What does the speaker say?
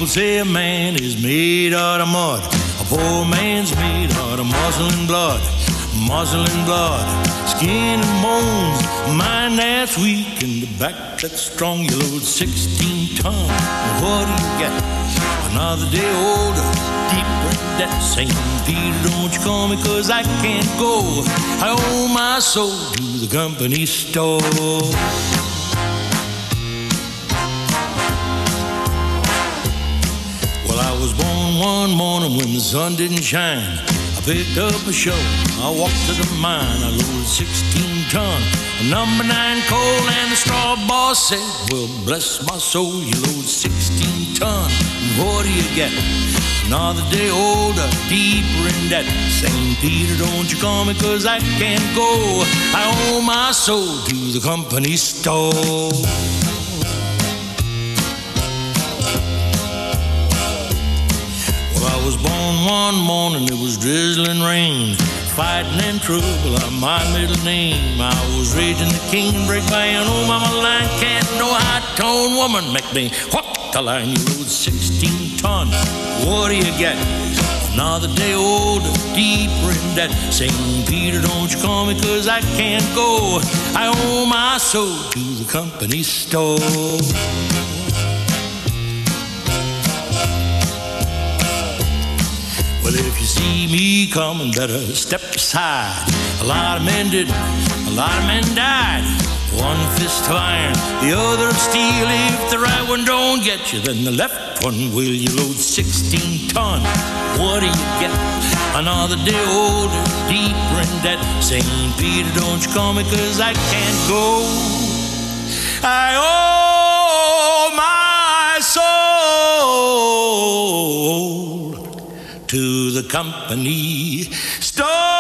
People say a man is made out of mud. A poor man's made out of muscle and blood. Muscle and blood, skin and bones. Mind that's weak and the back that's strong. You load 16 tons, and what do you get? Another day older, deeper in debt. Saying, Peter, don't you call me, 'cause I can't go. I owe my soul to the company store. Well, I was born one morning when the sun didn't shine. I picked up a shovel, I walked to the mine. I loaded 16 ton, number 9 coal, and the straw boss said, well, bless my soul, you load 16 ton, and what do you get? Another day older, deeper in debt. Saying, Peter, don't you call me, 'cause I can't go. I owe my soul to the company store. I was born one morning, it was drizzling rain. Fighting and trouble are my middle name. I was raising the cane, break by an old mama line. Can't no high-tone woman make me whoop the line. You load 16 ton, what do you get? Another day older, deeper in debt. Saying, Peter, don't you call me, 'cause I can't go. I owe my soul to the company store. Well, if you see me coming, better step aside. A lot of men did, a lot of men died. One fist of iron, the other of steel. If the right one don't get you, then the left one will. You load 16 ton, what do you get? Another day older, deeper in debt. Saying, Peter, don't you call me, 'cause I can't go. I owe my soul to the company store.